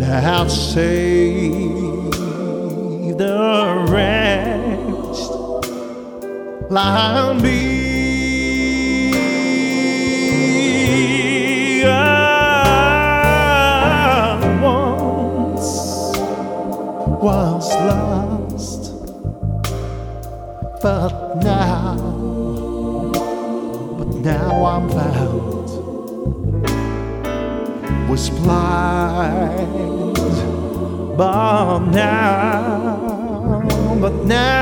I'll save the rest like me. I once was lost, but now I'm found. Was blind, but now